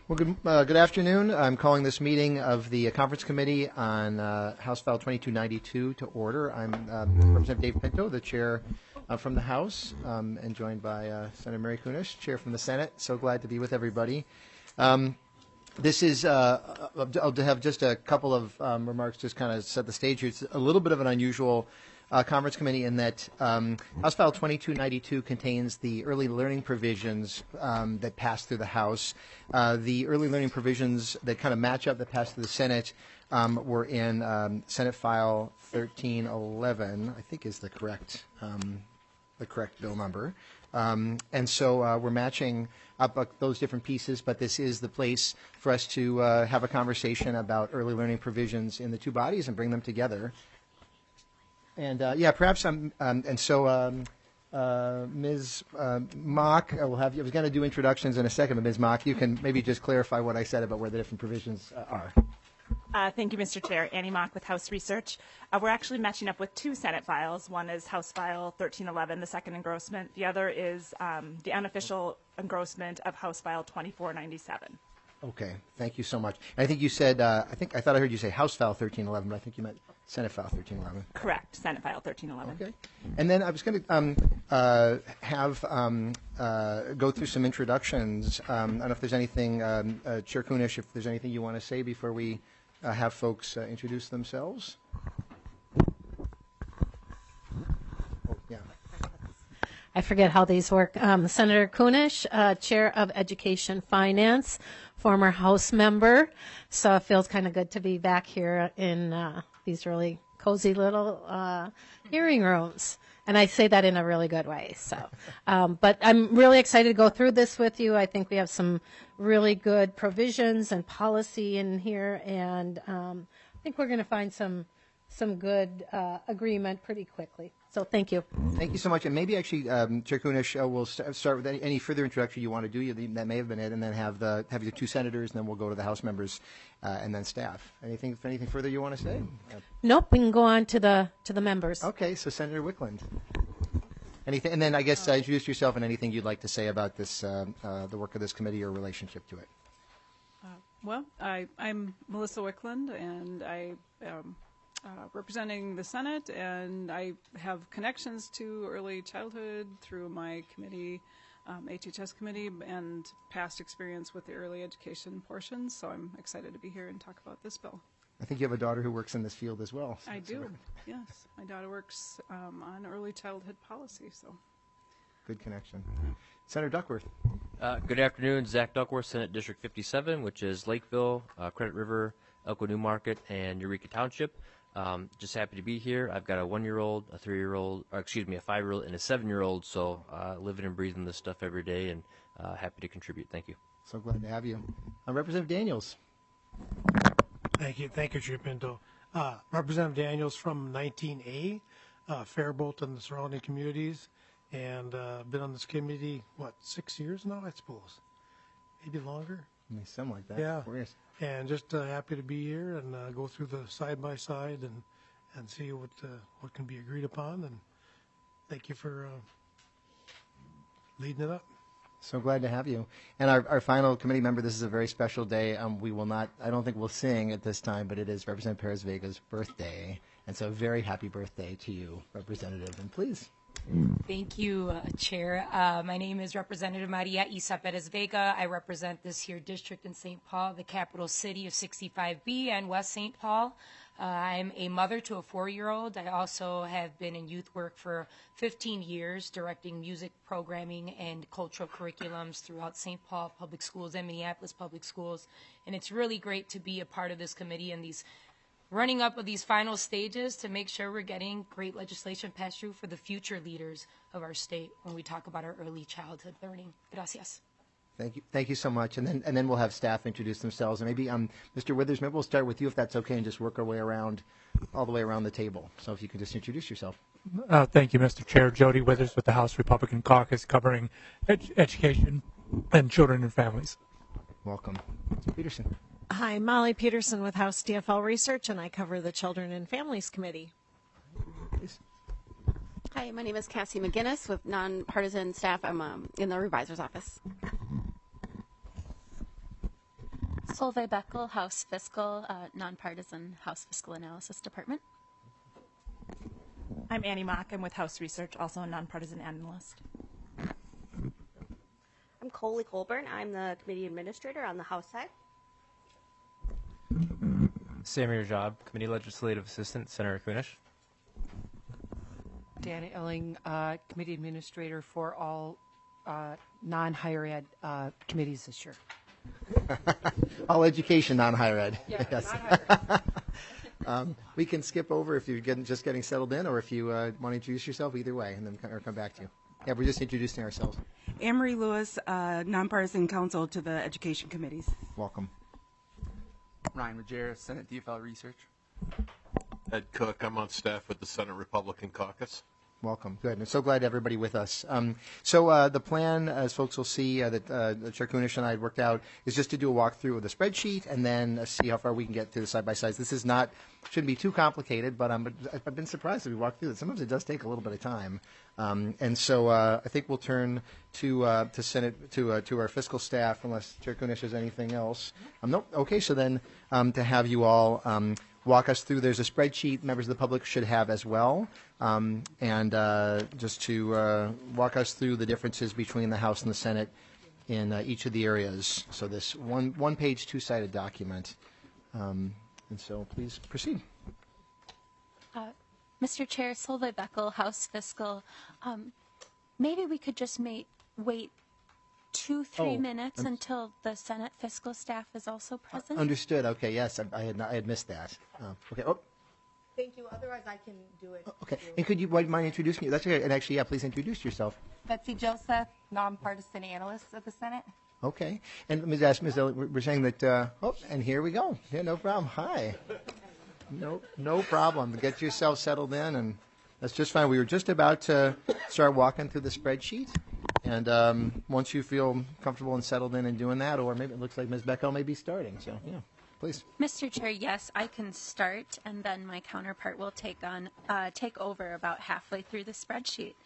Well, good afternoon. I'm calling this meeting of the Conference Committee on House File 2292 to order. I'm Representative Dave Pinto, the chair from the House, and joined by Senator Mary Kunesh, chair from the Senate. So glad to be with everybody. This is, I'll have just a couple of remarks, just kind of set the stage here. It's a little bit of an unusual Conference Committee in that House File 2292 contains the early learning provisions that passed through the House. The early learning provisions that kind of match up that passed through the Senate were in Senate File 1311, I think is the correct bill number. And so we're matching up those different pieces, but this is the place for us to have a conversation about early learning provisions in the two bodies and bring them together. And perhaps Ms. Mock, we'll have you. I was going to do introductions in a second, but Ms. Mock, you can maybe just clarify what I said about where the different provisions are. Thank you, Mr. Chair. Annie Mock with House Research. We're actually matching up with two Senate files. One is House File 1311, the second engrossment. The other is the unofficial engrossment of House File 2497. Okay, thank you so much. And I think you said, I thought I heard you say House File 1311, but I think you meant Senate File 1311. Correct, Senate File 1311. Okay. And then I was going to go through some introductions. I don't know if there's anything, Chair Kunesh, if there's anything you want to say before we have folks introduce themselves. Oh, yeah. I forget how these work. Senator Kunesh, Chair of Education Finance, former House member. So it feels kind of good to be back here in these really cozy little hearing rooms. And I say that in a really good way. So, but I'm really excited to go through this with you. I think we have some really good provisions and policy in here. And I think we're going to find some good agreement pretty quickly. So thank you. Thank you so much. And maybe actually, Chair Kunesh, we'll start with any further introduction you want to do. That may have been it, and then have your two senators, and then we'll go to the House members, and then staff. Anything further you want to say? Nope. We can go on to the members. Okay. So Senator Wickland. Anything, and then I guess introduce yourself and anything you'd like to say about this, the work of this committee or relationship to it. I'm Melissa Wickland, and I representing the Senate, and I have connections to early childhood through my committee, HHS committee, and past experience with the early education portions. So I'm excited to be here and talk about this bill. I think you have a daughter who works in this field as well. I do, yes. My daughter works on early childhood policy, so. Good connection. Senator Duckworth. Good afternoon. Zach Duckworth, Senate District 57, which is Lakeville, Credit River, Elko New Market, and Eureka Township. Just happy to be here. I've got a 1-year-old, a 3-year-old, or excuse me, a 5-year-old, and a 7-year-old. So living and breathing this stuff every day, and happy to contribute. Thank you. So glad to have you. Representative Daniels. Thank you, Chair Pinto. Representative Daniels from 19A, Faribault and the surrounding communities, and been on this committee, 6 years now, I suppose, maybe longer. Something like that. Yeah. 4 years. And just happy to be here and go through the side by side and see what can be agreed upon. And thank you for leading it up. So glad to have you. And our final committee member, this is a very special day. We will not, I don't think we'll sing at this time, but it is Representative Perez Vega's birthday. And so very happy birthday to you, Representative. And please. Thank you, Chair. My name is Representative Maria Isa Perez Vega. I represent this here district in St. Paul, the capital city of 65B and West St. Paul. I'm a mother to a 4-year-old. I also have been in youth work for 15 years, directing music programming and cultural curriculums throughout St. Paul Public Schools and Minneapolis Public Schools. And it's really great to be a part of this committee and these running up of these final stages to make sure we're getting great legislation passed through for the future leaders of our state when we talk about our early childhood learning. Gracias. Thank you so much. And then we'll have staff introduce themselves. And maybe Mr. Withers, maybe we'll start with you if that's okay, and just work our way around, all the way around the table. So if you could just introduce yourself. Thank you, Mr. Chair. Jody Withers with the House Republican Caucus, covering education and children and families. Welcome. Mr. Peterson. Hi, Molly Peterson with House DFL Research, and I cover the Children and Families Committee. Please. Hi, my name is Cassie McGinnis with nonpartisan staff. I'm in the revisor's office. Solveig Beckel, House Fiscal, Nonpartisan House Fiscal Analysis Department. I'm Annie Mock. I'm with House Research, also a nonpartisan analyst. I'm Coley Colburn. I'm the committee administrator on the House side. Samir Jab, Committee Legislative Assistant, Senator Kunish. Dana Elling, Committee Administrator for all non-higher ed committees this year. All education, non-higher ed. Yeah, Yes. non-higher ed. We can skip over if you're just getting settled in, or if you want to introduce yourself, either way, and then come back to you. Yeah, we're just introducing ourselves. Amory Lewis, nonpartisan counsel to the education committees. Welcome. Ryan Ruggiero, Senate DFL Research. Ed Cook, I'm on staff with the Senate Republican Caucus. Welcome. Good. I'm so glad to have everybody with us. So the plan, as folks will see, that Chair Kunish and I had worked out, is just to do a walkthrough of the spreadsheet and then see how far we can get to the side-by-sides. This is not, shouldn't be too complicated, but I've been surprised as we walk through it. Sometimes it does take a little bit of time. And so I think we'll turn to Senate, to our fiscal staff, unless Chair Kunish has anything else. Nope. Okay, so then to have you all walk us through. There's a spreadsheet members of the public should have as well, and just to walk us through the differences between the House and the Senate in each of the areas. So this one-page, two-sided document. And so please proceed. Mr. Chair, Solveig Beckel, House Fiscal. Maybe we could just wait 2-3 minutes until the Senate fiscal staff is also present. Understood. Okay. Yes, I had missed that. Okay. Oh. Thank you. Otherwise, I can do it. Okay. And could you mind introducing you? That's okay. And actually, yeah, please introduce yourself. Betsy Joseph, nonpartisan analyst of the Senate. Okay. And let me ask Ms. Elliott, we're saying that. And here we go. Yeah, no problem. Hi. No problem. Get yourself settled in, and that's just fine. We were just about to start walking through the spreadsheet. And once you feel comfortable and settled in and doing that, or maybe it looks like Ms. Beckel may be starting. So, yeah, please. Mr. Chair, yes, I can start, and then my counterpart will take over about halfway through the spreadsheet.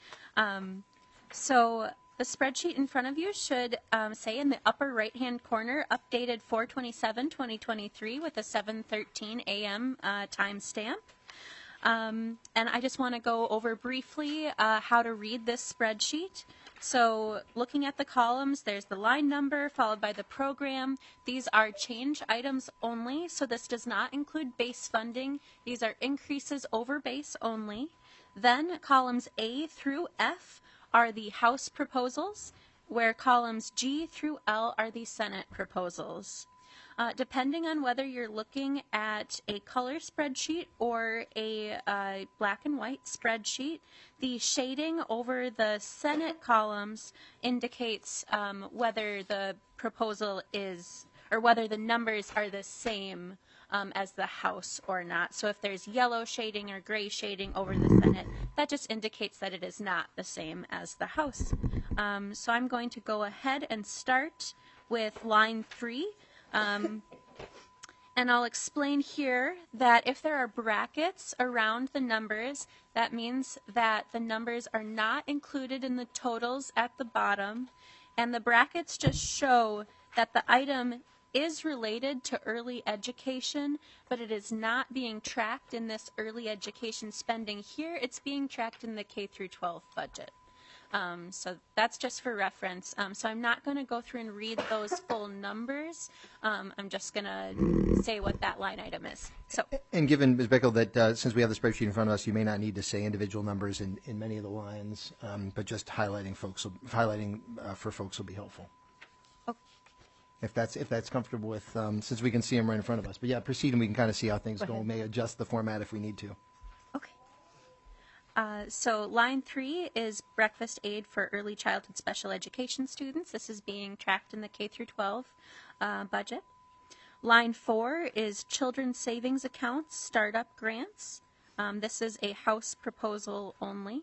So the spreadsheet in front of you should say in the upper right-hand corner, updated 4/27/2023 with a 7:13 a.m. timestamp. And I just want to go over briefly how to read this spreadsheet. So looking at the columns, there's the line number followed by the program. These are change items only, so this does not include base funding. These are increases over base only. Then columns A through F are the House proposals, where columns G through L are the Senate proposals. Depending on whether you're looking at a color spreadsheet or a black and white spreadsheet, the shading over the Senate columns indicates whether the proposal is, or whether the numbers are the same as the House or not. So if there's yellow shading or gray shading over the Senate, that just indicates that it is not the same as the House. So I'm going to go ahead and start with line 3. And I'll explain here that if there are brackets around the numbers, that means that the numbers are not included in the totals at the bottom. And the brackets just show that the item is related to early education, but it is not being tracked in this early education spending here. It's being tracked in the K through 12 budget. So that's just for reference. So I'm not going to go through and read those full numbers. I'm just going to say what that line item is. So. And given, Ms. Beckel, that since we have the spreadsheet in front of us, you may not need to say individual numbers in many of the lines, but just highlighting for folks will be helpful. Okay. If that's comfortable with, since we can see them right in front of us. But yeah, proceed and we can kind of see how things go. We may adjust the format if we need to. So line 3 is breakfast aid for early childhood special education students. This is being tracked in the K through 12 budget. Line 4 is children's savings accounts startup grants. This is a House proposal only.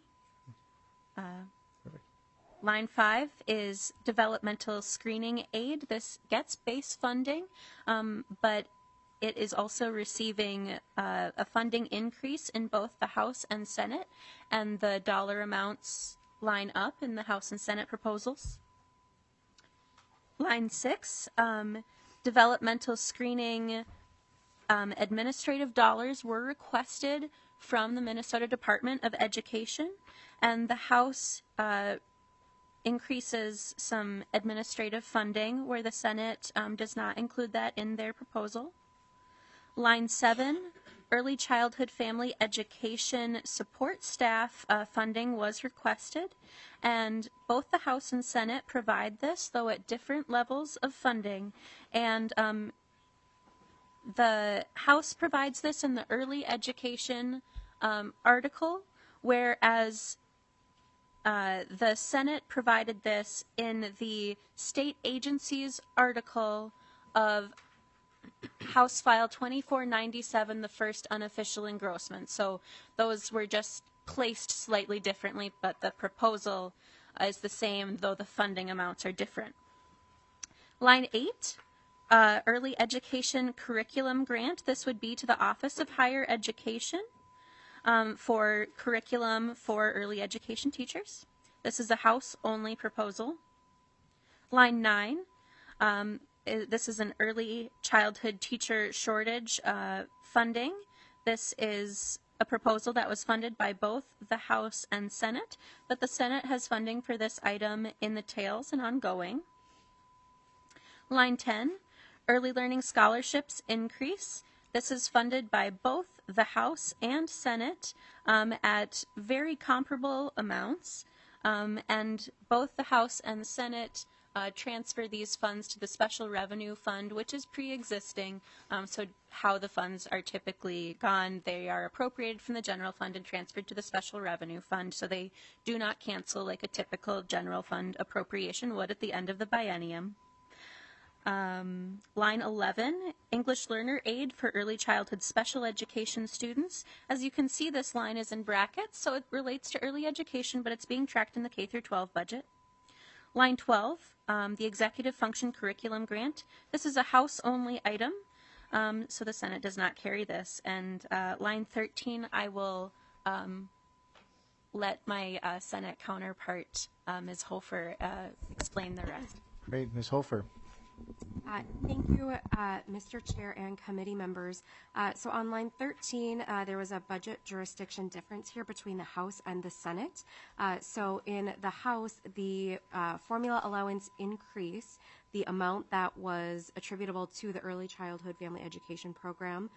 Line 5 is developmental screening aid. This gets base funding, but it is also receiving a funding increase in both the House and Senate, and the dollar amounts line up in the House and Senate proposals. Line 6, Developmental screening administrative dollars were requested from the Minnesota Department of Education, and the House increases some administrative funding where the Senate does not include that in their proposal. Line 7, early childhood family education support staff funding was requested, and both the House and Senate provide this, though at different levels of funding. And the House provides this in the early education article, whereas the Senate provided this in the state agencies article of House File 2497, the first unofficial engrossment. So those were just placed slightly differently, but the proposal is the same, though the funding amounts are different. Line 8, early education curriculum grant. This would be to the Office of Higher Education for curriculum for early education teachers. This is a House-only proposal. Line 9, this is an early childhood teacher shortage funding. This is a proposal that was funded by both the House and Senate, but the Senate has funding for this item in the tails and ongoing. Line 10, early learning scholarships increase. This is funded by both the House and Senate at very comparable amounts, and both the House and the Senate transfer these funds to the Special Revenue Fund, which is pre-existing. So how the funds are typically gone, they are appropriated from the general fund and transferred to the Special Revenue Fund, so they do not cancel like a typical general fund appropriation would at the end of the biennium. Line 11, English Learner Aid for early childhood special education students. As you can see, this line is in brackets, so it relates to early education, but it's being tracked in the K through 12 budget. Line 12, the Executive Function Curriculum Grant. This is a House-only item, so the Senate does not carry this. And line 13, I will let my Senate counterpart, Ms. Hofer, explain the rest. Great, Ms. Hofer. Thank you, Mr. Chair and committee members. So on line 13, there was a budget jurisdiction difference here between the House and the Senate. So in the House, the formula allowance increase, the amount that was attributable to the early childhood family education program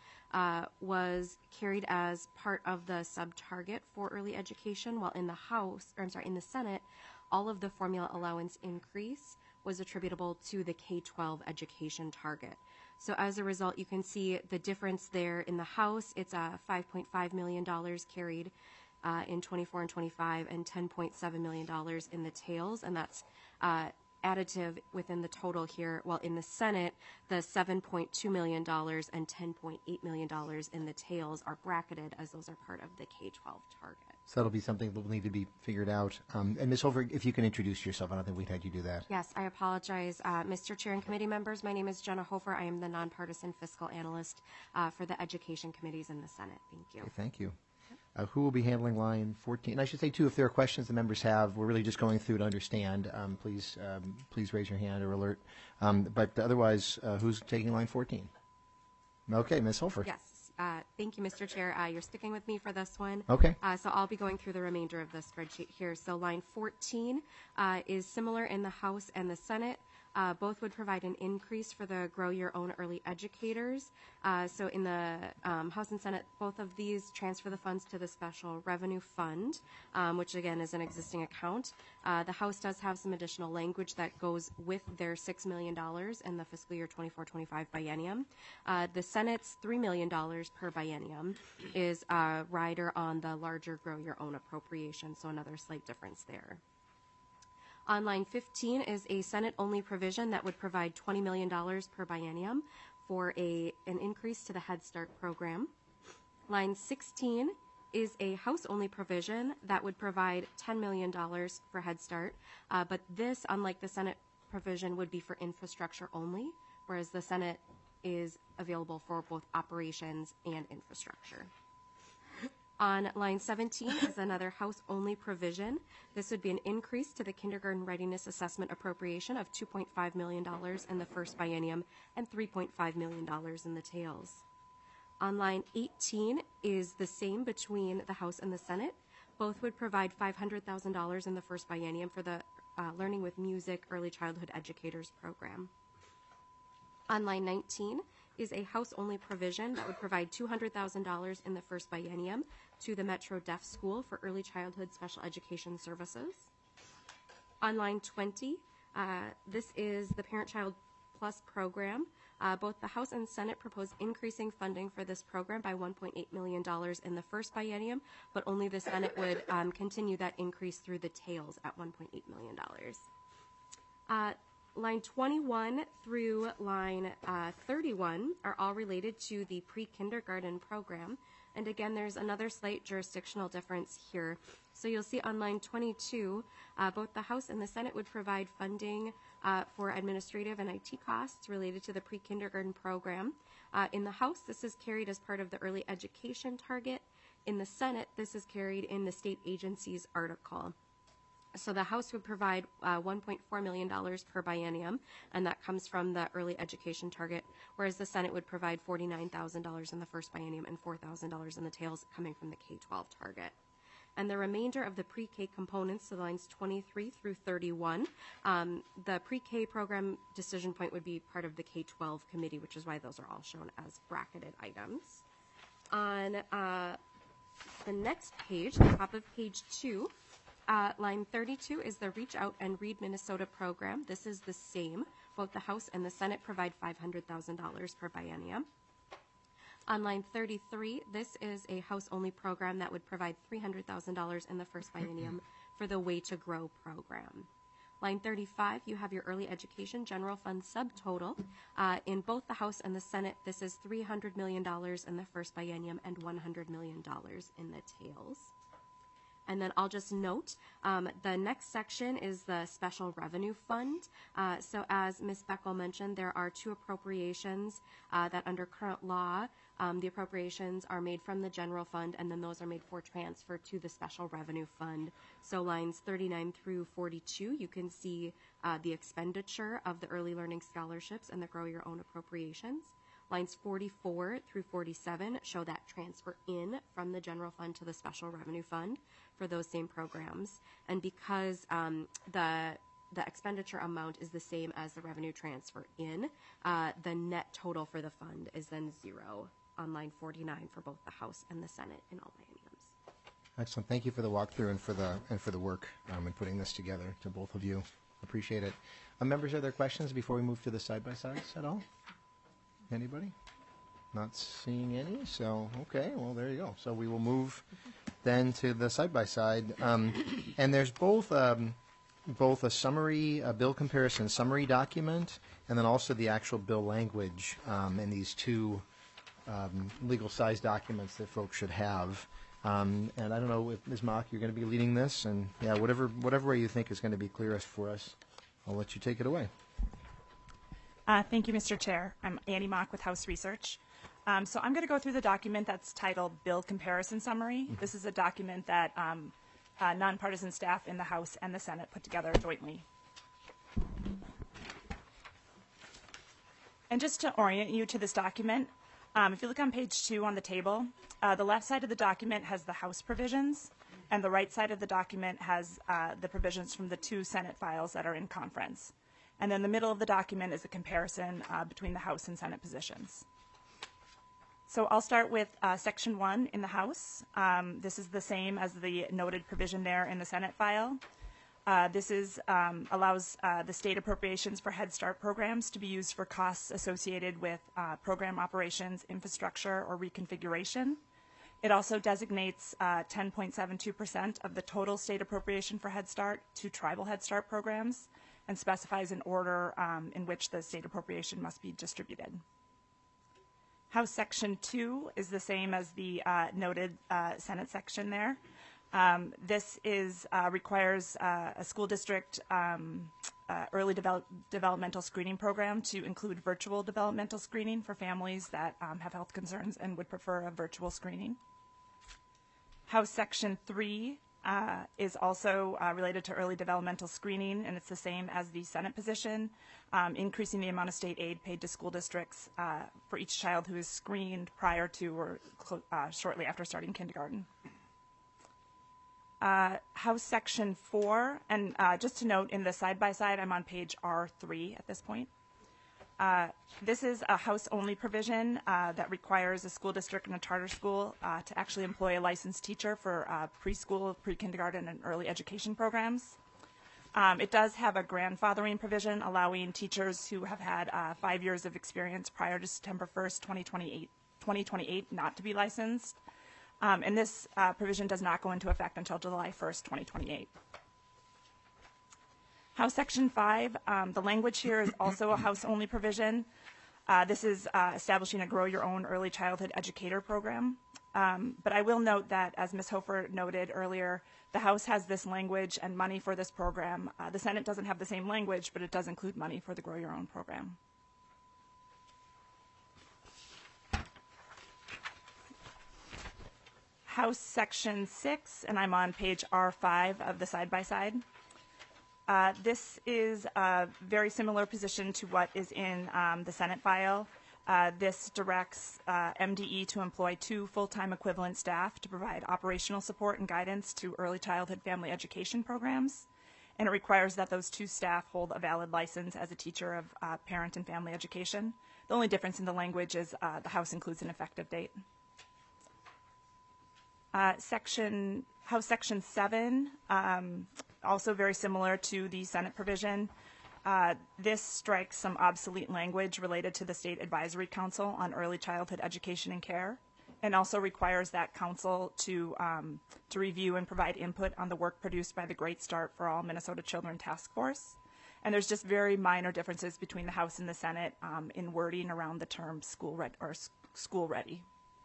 was carried as part of the sub-target for early education, while in the Senate, all of the formula allowance increase was attributable to the K-12 education target. So as a result, you can see the difference there. In the House, it's $5.5 million carried in 24 and 25 and $10.7 million in the tails, and that's additive within the total here, while in the Senate, the $7.2 million and $10.8 million in the tails are bracketed as those are part of the K-12 target. So that'll be something that will need to be figured out. And Ms. Hofer, if you can introduce yourself, I don't think we'd had you do that. Yes, I apologize. Mr. Chair and committee members, my name is Jenna Hofer. I am the nonpartisan fiscal analyst for the education committees in the Senate. Thank you. Okay, thank you. Who will be handling line 14? And I should say, too, if there are questions the members have, we're really just going through to understand. Please raise your hand or alert. But otherwise, who's taking line 14? Okay, Ms. Hofer. Yes. Thank you, Mr. Chair. You're sticking with me for this one. Okay. So I'll be going through the remainder of the spreadsheet here. So line 14 is similar in the House and the Senate. Both would provide an increase for the Grow Your Own Early Educators. So in the House and Senate, both of these transfer the funds to the Special Revenue Fund, which again is an existing account. The House does have some additional language that goes with their $6 million in the fiscal year 24-25 biennium. The Senate's $3 million per biennium is a rider on the larger Grow Your Own appropriation, so another slight difference there. On line 15 is a Senate-only provision that would provide $20 million per biennium for an increase to the Head Start program. Line 16 is a House-only provision that would provide $10 million for Head Start, but this, unlike the Senate provision, would be for infrastructure only, whereas the Senate is available for both operations and infrastructure. On line 17 is another House-only provision. This would be an increase to the kindergarten readiness assessment appropriation of $2.5 million in the first biennium and $3.5 million in the tails. On line 18 is the same between the House and the Senate. Both would provide $500,000 in the first biennium for the Learning with Music Early Childhood Educators program. On line 19 is a House-only provision that would provide $200,000 in the first biennium to the Metro Deaf School for Early Childhood Special Education Services. On line 20, this is the Parent-Child Plus program. Both the House and Senate propose increasing funding for this program by $1.8 million in the first biennium, but only the Senate would continue that increase through the tails at $1.8 million. Line 21 through line 31 are all related to the pre-kindergarten program. And again, there's another slight jurisdictional difference here. So you'll see on line 22, both the House and the Senate would provide funding for administrative and IT costs related to the pre-kindergarten program. In the House, this is carried as part of the early education target. In the Senate, this is carried in the state agency's article. So the House would provide $1.4 million per biennium, and that comes from the early education target, whereas the Senate would provide $49,000 in the first biennium and $4,000 in the tails coming from the K-12 target. And the remainder of the pre-K components, so lines 23 through 31, the pre-K program decision point would be part of the K-12 committee, which is why those are all shown as bracketed items. On the next page, the top of page 2, line 32 is the Reach Out and Read Minnesota program. This is the same. Both the House and the Senate provide $500,000 per biennium. On line 33, this is a House-only program that would provide $300,000 in the first biennium for the Way to Grow program. Line 35, you have your early education general fund subtotal. In both the House and the Senate, this is $300 million in the first biennium and $100 million in the tails. And then I'll just note, the next section is the special revenue fund. So as Ms. Beckel mentioned, there are two appropriations that under current law, the appropriations are made from the general fund, and then those are made for transfer to the special revenue fund. So lines 39 through 42, you can see the expenditure of the early learning scholarships and the Grow Your Own appropriations. Lines 44 through 47 show that transfer in from the general fund to the special revenue fund for those same programs. And because the expenditure amount is the same as the revenue transfer in, the net total for the fund is then zero on line 49 for both the House and the Senate in all bienniums. Excellent. Thank you for the walkthrough and for the work in putting this together, to both of you. Appreciate it. Members, are there questions before we move to the side-by-sides at all? Anybody? Not seeing any, so okay, well, there you go. So we will move then to the side-by-side. And there's both a summary, a bill comparison summary document, and then also the actual bill language in these two legal size documents that folks should have. And I don't know if Ms. Mock, you're going to be leading this, and yeah, whatever way you think is going to be clearest for us, I'll let you take it away. Thank you, Mr. Chair. I'm Annie Mock with House Research. So I'm going to go through the document that's titled Bill Comparison Summary. This is a document that nonpartisan staff in the House and the Senate put together jointly. And just to orient you to this document, if you look on page 2 on the table, the left side of the document has the House provisions, and the right side of the document has the provisions from the 2 Senate files that are in conference. And then the middle of the document is a comparison between the House and Senate positions. So I'll start with Section 1 in the House. This is the same as the noted provision there in the Senate file. This allows the state appropriations for Head Start programs to be used for costs associated with program operations, infrastructure, or reconfiguration. It also designates 10.72% of the total state appropriation for Head Start to tribal Head Start programs, and specifies an order in which the state appropriation must be distributed. House Section 2 is the same as the noted Senate section there. This requires a school district early developmental screening program to include virtual developmental screening for families that have health concerns and would prefer a virtual screening. House Section 3 is also related to early developmental screening, and it's the same as the Senate position, increasing the amount of state aid paid to school districts for each child who is screened prior to or shortly after starting kindergarten. House Section 4, and just to note, in the side-by-side, I'm on page R3 at this point. This is a House-only provision that requires a school district and a charter school to actually employ a licensed teacher for preschool, pre-kindergarten, and early education programs. It does have a grandfathering provision allowing teachers who have had 5 years of experience prior to September 1st, 2028 not to be licensed. And this provision does not go into effect until July 1st, 2028. House Section 5, the language here is also a House-only provision. This is establishing a Grow Your Own Early Childhood Educator program. But I will note that, as Ms. Hofer noted earlier, the House has this language and money for this program. The Senate doesn't have the same language, but it does include money for the Grow Your Own program. House Section 6, and I'm on page R5 of the side-by-side. This is a very similar position to what is in the Senate file. This directs MDE to employ 2 full-time equivalent staff to provide operational support and guidance to early childhood family education programs. And it requires that those 2 staff hold a valid license as a teacher of parent and family education. The only difference in the language is the House includes an effective date. House Section 7, also very similar to the Senate provision. This strikes some obsolete language related to the State Advisory Council on Early Childhood Education and Care, and also requires that council to review and provide input on the work produced by the Great Start for All Minnesota Children Task Force. And there's just very minor differences between the House and the Senate in wording around the term school ready.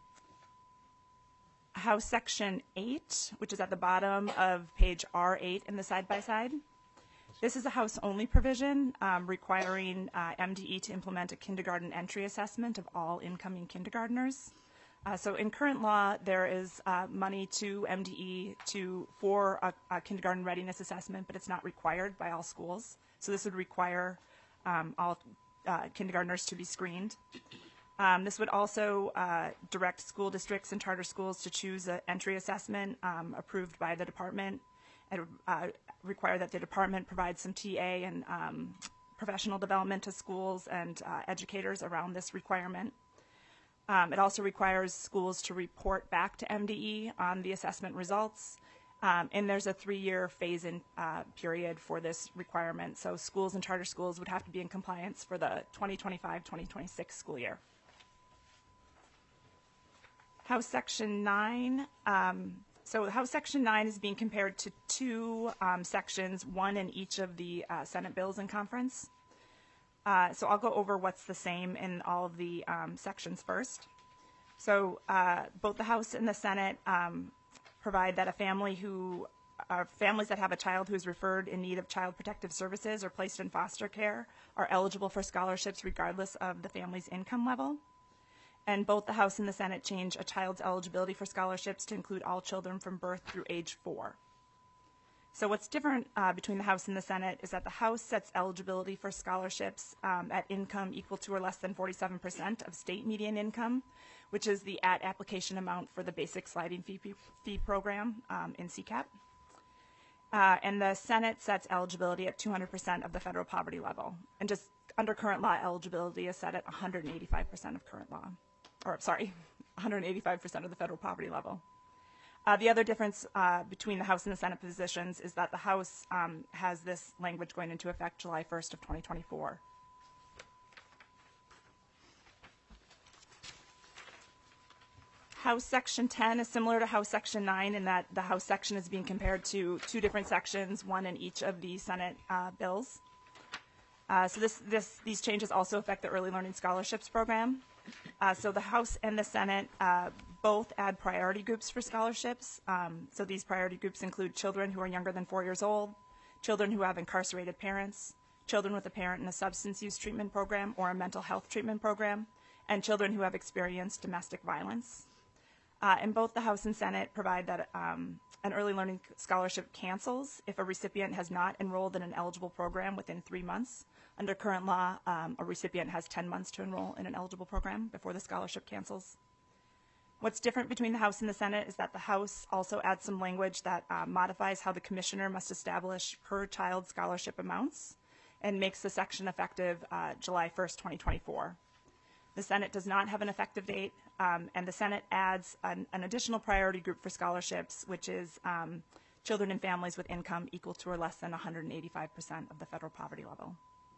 House Section 8, which is at the bottom of page R8 in the side-by-side. This is a House-only provision requiring MDE to implement a kindergarten entry assessment of all incoming kindergartners. So in current law, there is money to MDE for a kindergarten readiness assessment, but it's not required by all schools. So this would require all kindergartners to be screened. This would also direct school districts and charter schools to choose an entry assessment approved by the department, and require that the department provide some TA and professional development to schools and educators around this requirement. It also requires schools to report back to MDE on the assessment results, and there's a 3-year phase-in period for this requirement. So schools and charter schools would have to be in compliance for the 2025-2026 school year. House Section 9. So House Section 9 is being compared to 2 sections, one in each of the Senate bills in conference. So I'll go over what's the same in all of the sections first. So both the House and the Senate provide that families that have a child who is referred in need of child protective services or placed in foster care are eligible for scholarships regardless of the family's income level. And both the House and the Senate change a child's eligibility for scholarships to include all children from birth through age 4. So what's different between the House and the Senate is that the House sets eligibility for scholarships at income equal to or less than 47% of state median income, which is the at-application amount for the basic sliding fee program in CCAP. And the Senate sets eligibility at 200% of the federal poverty level. And just under current law, eligibility is set at 185% of current law. 185% of the federal poverty level. The other difference between the House and the Senate positions is that the House has this language going into effect July 1st of 2024. House Section 10 is similar to House Section 9 in that the House section is being compared to 2 different sections, one in each of the Senate bills. So these changes also affect the Early Learning Scholarships program. So the House and the Senate both add priority groups for scholarships. So these priority groups include children who are younger than 4 years old, children who have incarcerated parents, children with a parent in a substance use treatment program or a mental health treatment program, and children who have experienced domestic violence. And both the House and Senate provide that an early learning scholarship cancels if a recipient has not enrolled in an eligible program within 3 months. Under current law, a recipient has 10 months to enroll in an eligible program before the scholarship cancels. What's different between the House and the Senate is that the House also adds some language that modifies how the commissioner must establish per child scholarship amounts and makes the section effective July 1st, 2024. The Senate does not have an effective date, and the Senate adds an additional priority group for scholarships, which is children and families with income equal to or less than 185% of the federal poverty level.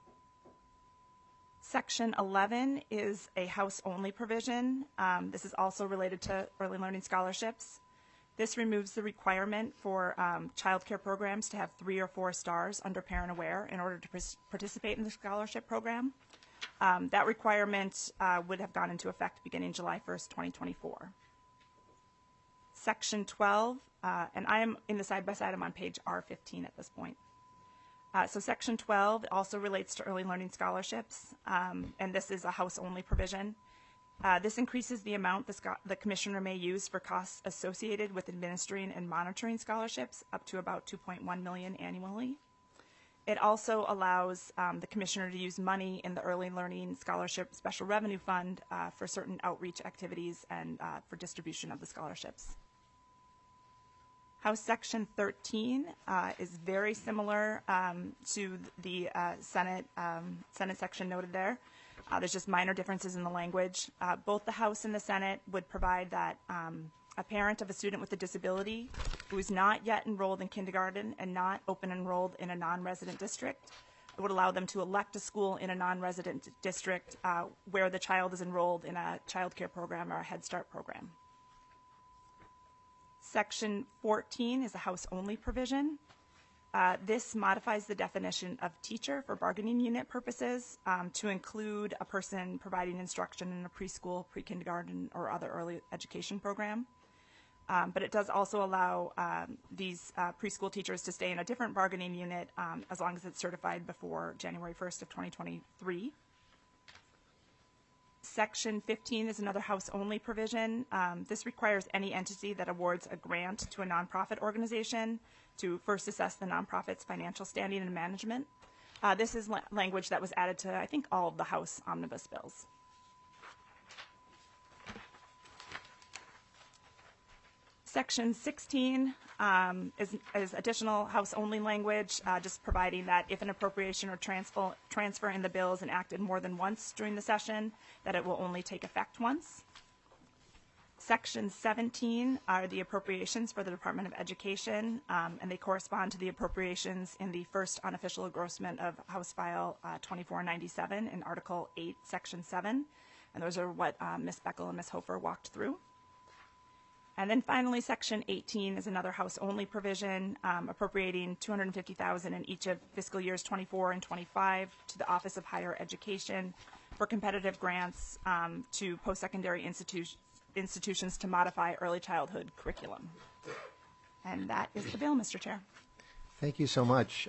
Section 11 is a House-only provision. This is also related to early learning scholarships. This removes the requirement for child care programs to have 3 or 4 stars under Parent Aware in order to participate in the scholarship program. That requirement would have gone into effect beginning July 1st, 2024. Section 12, and I am in the side-by-side, I'm on page R15 at this point. So Section 12 also relates to early learning scholarships, and this is a House-only provision. This increases the amount the commissioner may use for costs associated with administering and monitoring scholarships up to about $2.1 million annually. It also allows the commissioner to use money in the Early Learning Scholarship Special Revenue Fund for certain outreach activities and for distribution of the scholarships. House Section 13 is very similar to the Senate section noted there. There's just minor differences in the language. Both the House and the Senate would provide that a parent of a student with a disability who is not yet enrolled in kindergarten and not open enrolled in a non-resident district, it would allow them to elect a school in a non-resident district where the child is enrolled in a child care program or a Head Start program. Section 14 is a House-only provision. This modifies the definition of teacher for bargaining unit purposes to include a person providing instruction in a preschool, pre-kindergarten, or other early education program. But it does also allow these preschool teachers to stay in a different bargaining unit as long as it's certified before January 1st of 2023. Section 15 is another House-only provision. This requires any entity that awards a grant to a nonprofit organization to first assess the nonprofit's financial standing and management. This is language that was added to, I think, all of the House omnibus bills. Section 16 is additional House-only language, just providing that if an appropriation or transfer in the bill is enacted more than once during the session, that it will only take effect once. Section 17 are the appropriations for the Department of Education, and they correspond to the appropriations in the first unofficial engrossment of House File 2497 in Article 8, Section 7, and those are what Ms. Beckel and Ms. Hofer walked through. And then finally, Section 18 is another House-only provision appropriating $250,000 in each of fiscal years 24 and 25 to the Office of Higher Education for competitive grants to post-secondary institutions to modify early childhood curriculum. And that is the bill, Mr. Chair. Thank you so much.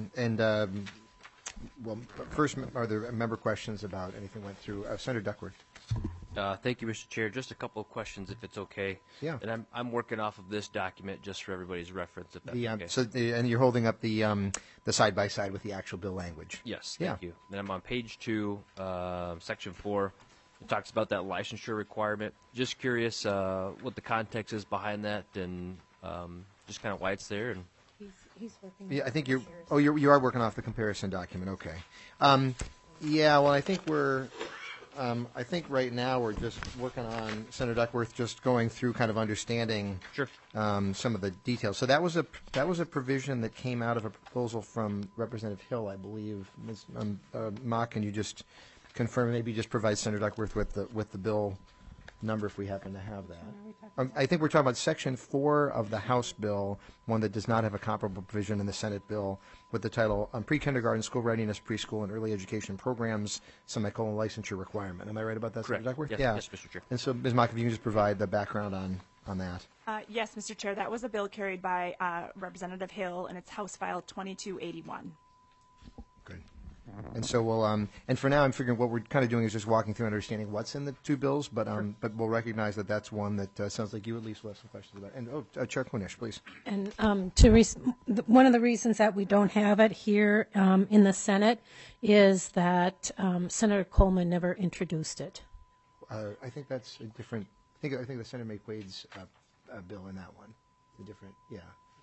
Well, first, are there member questions about anything went through? Senator Duckworth. Thank you, Mr. Chair. Just a couple of questions, if it's okay. Yeah. And I'm working off of this document just for everybody's reference, if that's okay. And you're holding up the side-by-side with the actual bill language. Yes, thank you. Then I'm on page 2, section 4. It talks about that licensure requirement. Just curious what the context is behind that and just kind of why it's there. And He's working. Yeah, I think you are working off the comparison document. Okay. Yeah. Well, I think I think right now we're just working on, Senator Duckworth, just going through kind of understanding some of the details. So that was a provision that came out of a proposal from Representative Hill, I believe. Ms. Mock, can you just confirm? Maybe just provide Senator Duckworth with the bill number if we happen to have that. I think we're talking about Section 4 of the House bill, one that does not have a comparable provision in the Senate bill, with the title Pre-Kindergarten, School Readiness, Preschool, and Early Education Programs, licensure requirement. Am I right about that, Correct. Senator Duckworth? Yes, yeah. Yes, Mr. Chair. And so, Ms. Mock, if you can just provide the background on that. Yes, Mr. Chair. That was a bill carried by Representative Hill, and it's House File 2281. Good. And so we'll, and for now, I'm figuring what we're kind of doing is just walking through and understanding what's in the two bills, but we'll recognize that that's one that sounds like you at least will have some questions about. And Chair Kunish, please. And one of the reasons that we don't have it here in the Senate is that Senator Coleman never introduced it. I think that's a different. I think the Senator McQuaid's bill in that one. The different, yeah.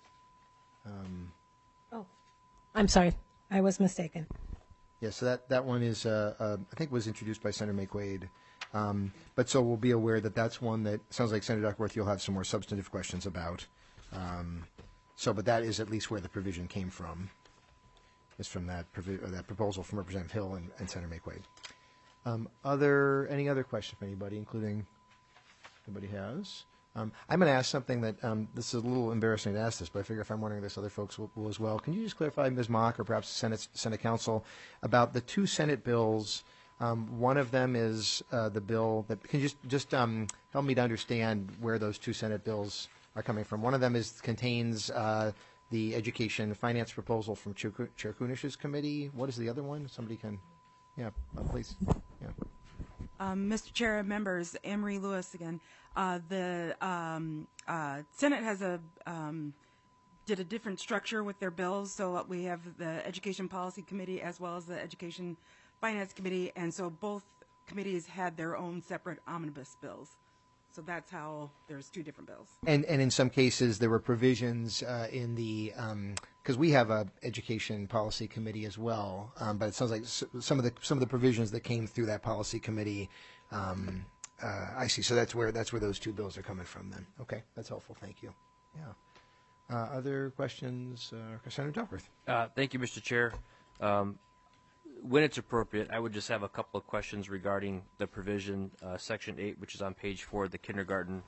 I'm sorry, I was mistaken. Yeah, so that one is, I think, was introduced by Senator McQuaid. But so we'll be aware that that's one that sounds like, Senator Duckworth, you'll have some more substantive questions about. But that is at least where the provision came from, is from that proposal from Representative Hill and Senator McQuaid. Any other questions from anybody, including anybody has? I'm going to ask something that this is a little embarrassing to ask this, but I figure if I'm wondering this, other folks will as well. Can you just clarify, Ms. Mock, or perhaps Senate Council, about the two Senate bills? One of them is the bill that can you just help me to understand where those two Senate bills are coming from. One of them contains the Education Finance proposal from Chair Kunish's committee. What is the other one? Somebody can, please. Yeah. Mr. Chair and members, Anne-Marie Lewis again. The Senate has did a different structure with their bills, so we have the Education Policy Committee as well as the Education Finance Committee, and so both committees had their own separate omnibus bills. So that's how there's two different bills. And in some cases there were provisions in the because we have a Education Policy Committee as well, but it sounds like some of the provisions that came through that policy committee. I see. So that's where those two bills are coming from. Then, okay, that's helpful. Thank you. Yeah. Other questions, Senator Duckworth? Thank you, Mr. Chair. When it's appropriate, I would just have a couple of questions regarding the provision, Section 8, which is on page 4, the kindergarten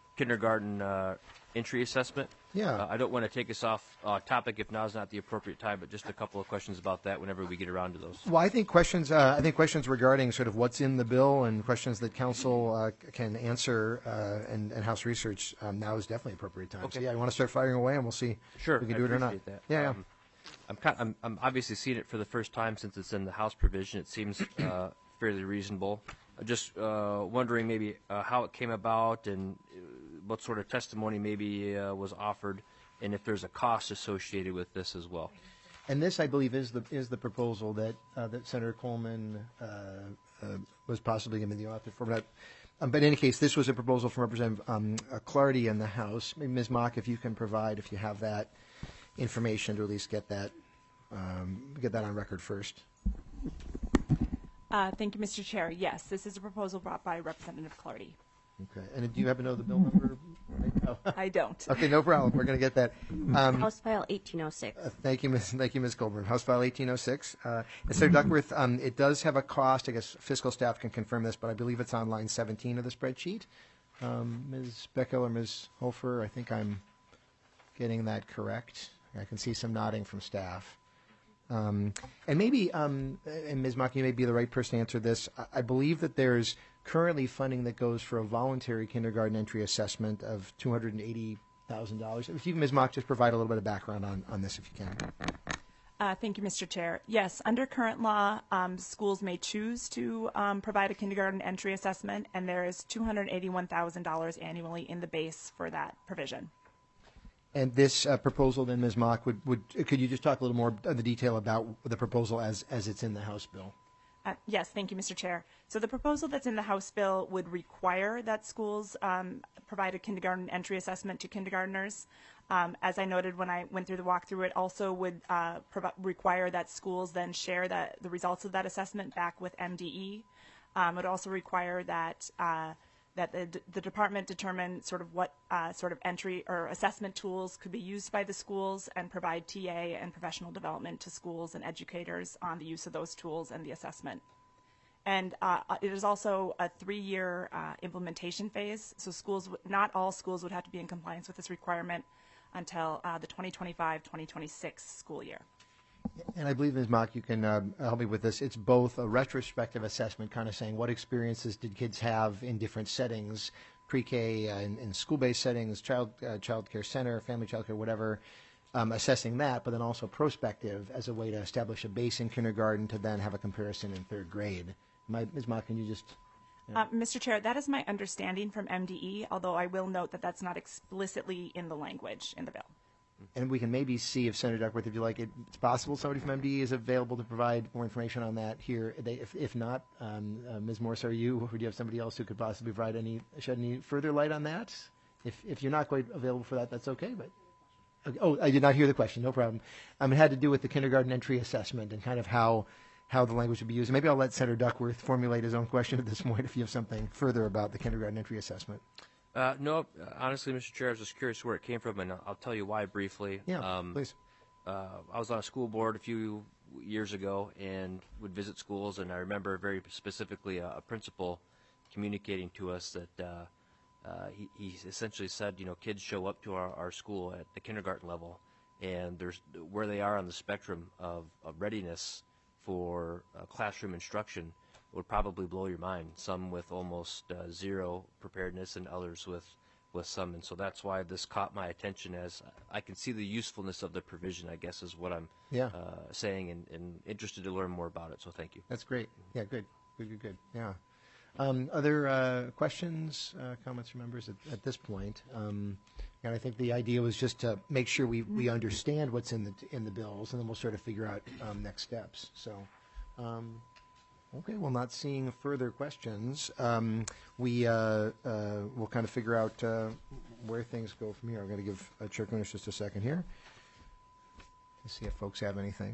entry assessment. Yeah. I don't want to take us off topic if now is not the appropriate time, but just a couple of questions about that whenever we get around to those. Well, I think questions regarding sort of what's in the bill and questions that council can answer and House Research now is definitely appropriate time. Okay. So, yeah, you want to start firing away, and we'll see if we can do it or not. That. Yeah. I'm obviously seeing it for the first time since it's in the House provision. It seems fairly reasonable. Just wondering maybe how it came about and what sort of testimony maybe was offered, and if there's a cost associated with this as well. And this, I believe, is the proposal that Senator Coleman was possibly going to be the author for. But in any case, this was a proposal from Representative Clardy in the House. Maybe Ms. Mock, if you can provide, if you have that information, to at least get that on record first. Thank you, Mr. Chair. Yes, this is a proposal brought by Representative Clardy. Okay. And do you happen to know the bill number? I don't. Okay, no problem. We're going to get that. House File 1806. Thank you, Ms. Colburn. House File 1806. Senator Duckworth, it does have a cost. I guess fiscal staff can confirm this, but I believe it's on line 17 of the spreadsheet. Ms. Beckel or Ms. Hofer, I think I'm getting that correct. I can see some nodding from staff. And maybe, and Ms. Mock, you may be the right person to answer this. I believe that there's currently funding that goes for a voluntary kindergarten entry assessment of $280,000. If you, Ms. Mock, just provide a little bit of background on this, if you can. Thank you, Mr. Chair. Yes, under current law, schools may choose to provide a kindergarten entry assessment, and there is $281,000 annually in the base for that provision. And this proposal, then, Ms. Mock, could you just talk a little more of the detail about the proposal as it's in the House bill? Yes, thank you, Mr. Chair. So the proposal that's in the House bill would require that schools provide a kindergarten entry assessment to kindergartners. As I noted when I went through the walkthrough, it also would require that schools then share the results of that assessment back with MDE. It would also require that the department determine sort of what sort of entry or assessment tools could be used by the schools and provide TA and professional development to schools and educators on the use of those tools and the assessment. And it is also a 3-year implementation phase, so not all schools would have to be in compliance with this requirement until the 2025-2026 school year. And I believe, Ms. Mock, you can help me with this. It's both a retrospective assessment, kind of saying what experiences did kids have in different settings, pre-K, in school-based settings, child care center, family child care, whatever, assessing that, but then also prospective as a way to establish a base in kindergarten to then have a comparison in third grade. Ms. Mock, can you just... Mr. Chair, that is my understanding from MDE, although I will note that that's not explicitly in the language in the bill. And we can maybe see if Senator Duckworth, if you like, it's possible somebody from MDE is available to provide more information on that here. If not, Ms. Morse, are you, or do you have somebody else who could possibly shed any further light on that? If you're not quite available for that, that's okay. But oh, I did not hear the question. No problem. It had to do with the kindergarten entry assessment and kind of how the language would be used. Maybe I'll let Senator Duckworth formulate his own question at this point if you have something further about the kindergarten entry assessment. No, honestly, Mr. Chair, I was just curious where it came from, and I'll tell you why briefly. Yeah, please. I was on a school board a few years ago and would visit schools, and I remember very specifically a principal communicating to us that he essentially said, kids show up to our school at the kindergarten level, and there's where they are on the spectrum of readiness for classroom instruction would probably blow your mind. Some with almost zero preparedness, and others with some. And so that's why this caught my attention, as I can see the usefulness of the provision, I guess, is what I'm saying, and interested to learn more about it. So thank you. That's great. Yeah, good. Yeah. Other questions, comments from members at this point? And I think the idea was just to make sure we understand what's in the bills, and then we'll sort of figure out next steps. So. Okay, well, not seeing further questions, we'll kind of figure out where things go from here. I'm going to give Chair Kunesh just a second here to see if folks have anything.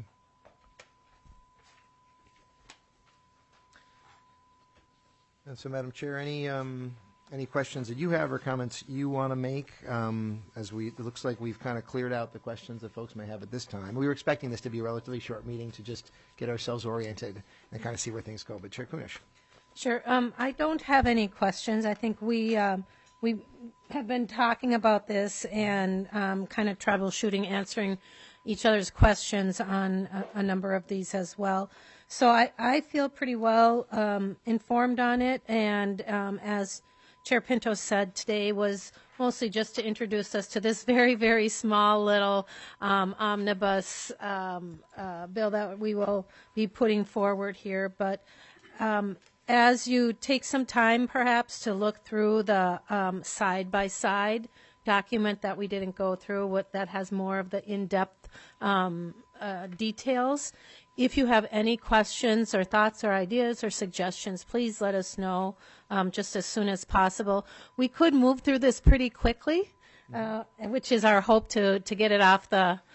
And so, Madam Chair, any questions that you have or comments you want to make? It looks like we've kind of cleared out the questions that folks may have at this time. We were expecting this to be a relatively short meeting to just get ourselves oriented and kind of see where things go. But Chair Kunesh. Sure. I don't have any questions. I think we have been talking about this and kind of troubleshooting, answering each other's questions on a number of these as well. So I feel pretty well informed on it, and as Chair Pinto said, today was mostly just to introduce us to this very, very small little omnibus bill that we will be putting forward here. But as you take some time, perhaps, to look through the side-by-side document that we didn't go through, that has more of the in-depth details, if you have any questions or thoughts or ideas or suggestions, please let us know just as soon as possible. We could move through this pretty quickly, which is our hope to get it off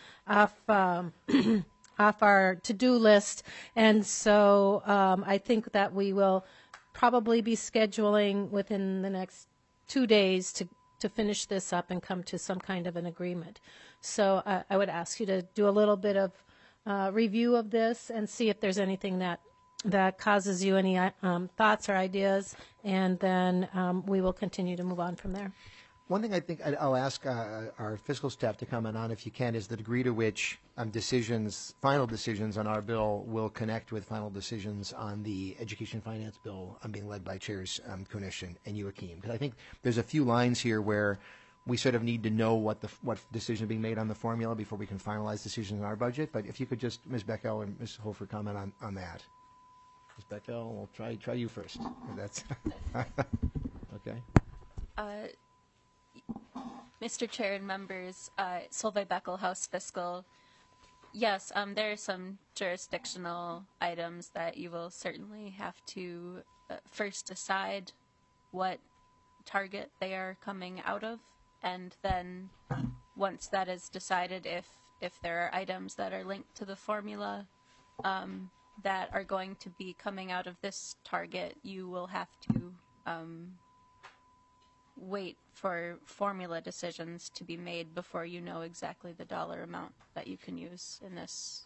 our to-do list. And so I think that we will probably be scheduling within the next 2 days to finish this up and come to some kind of an agreement. So I would ask you to do a little bit of review of this and see if there's anything that causes you any thoughts or ideas, and then we will continue to move on from there. One thing I think I'll ask our fiscal staff to comment on, if you can, is the degree to which final decisions on our bill will connect with final decisions on the education finance bill being led by Chairs Kunesh and Youakim. Because I think there's a few lines here where we sort of need to know what decision is being made on the formula before we can finalize decisions in our budget. But if you could just, Ms. Beckel and Ms. Holford, comment on that. Ms. Beckel, we'll try you first. If that's okay. Mr. Chair and members, Solveig Beckel, House Fiscal. Yes, there are some jurisdictional items that you will certainly have to first decide what target they are coming out of, and then once that is decided, if there are items that are linked to the formula that are going to be coming out of this target, you will have to wait for formula decisions to be made before you know exactly the dollar amount that you can use in this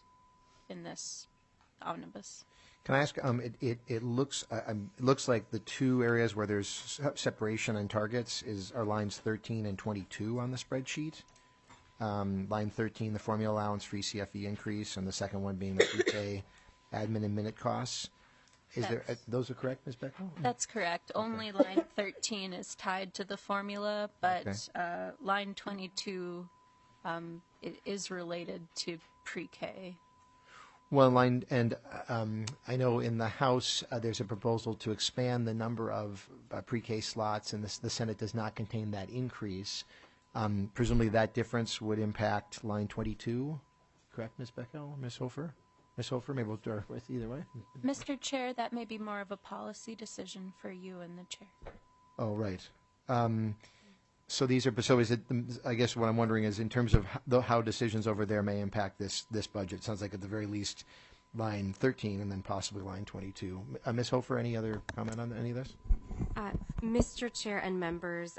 omnibus. Can I ask? It looks like the two areas where there's separation in targets are lines 13 and 22 on the spreadsheet. Line 13, the formula allowance free CFE increase, and the second one being the pre-K admin and minute costs. Those are correct, Ms. Beckel? That's correct. Okay. Only line 13 is tied to the formula, but line 22 it is related to pre-K. Well, line, and I know in the House there's a proposal to expand the number of pre-K slots, and the Senate does not contain that increase. Presumably that difference would impact line 22, correct, Ms. Beckel, Ms. Hofer? Ms. Hofer, maybe we'll start with either way. Mr. Chair, that may be more of a policy decision for you and the chair. Oh, right. So these are, so is it, I guess what I'm wondering is in terms of how decisions over there may impact this budget. Sounds like at the very least line 13 and then possibly line 22. Ms. Hofer, any other comment on any of this? Mr. Chair and members,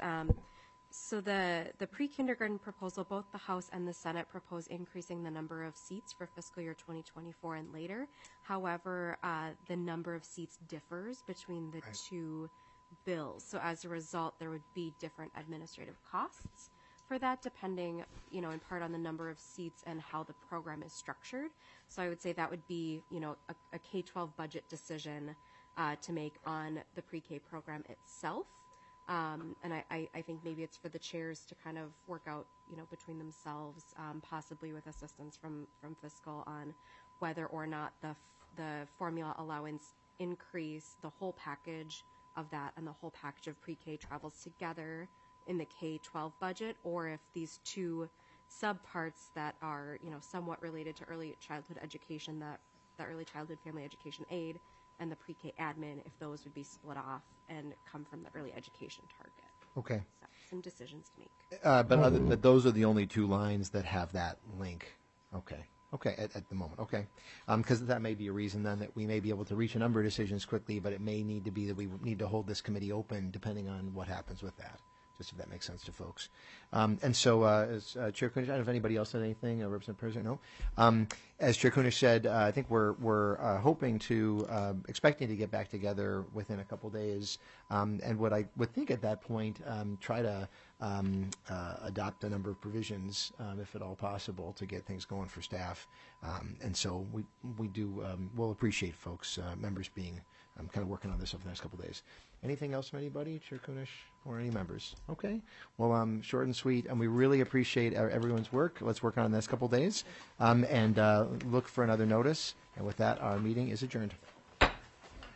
so the pre-kindergarten proposal, both the House and the Senate propose increasing the number of seats for fiscal year 2024 and later. However, the number of seats differs between the two bills. So as a result, there would be different administrative costs for that, depending, in part on the number of seats and how the program is structured. So I would say that would be, a K-12 budget decision to make on the pre-K program itself. And I think maybe it's for the chairs to kind of work out, between themselves, possibly with assistance from fiscal on whether or not the formula allowance increase, the whole package of that and the whole package of pre-K travels together in the K-12 budget, or if these two subparts that are, somewhat related to early childhood education, the early childhood family education aid and the pre-K admin, if those would be split off and come from the early education target. Okay. So some decisions to make. But those are the only two lines that have that link. Okay. Okay, at the moment, okay. Because that may be a reason then that we may be able to reach a number of decisions quickly, but it may need to be that we need to hold this committee open depending on what happens with that, just if that makes sense to folks. And so, as Chair Kunish, I don't know if anybody else had anything, Representative President, no? As Chair Kunish said, I think we're hoping to, expecting to get back together within a couple days, and what I would think at that point, try to adopt a number of provisions, if at all possible, to get things going for staff. And so we do, we'll appreciate folks, members being kind of working on this over the next couple days. Anything else from anybody, Chair Kunish, or any members? Okay. Well, short and sweet, and we really appreciate everyone's work. Let's work on it in the next couple days, and look for another notice. And with that, our meeting is adjourned.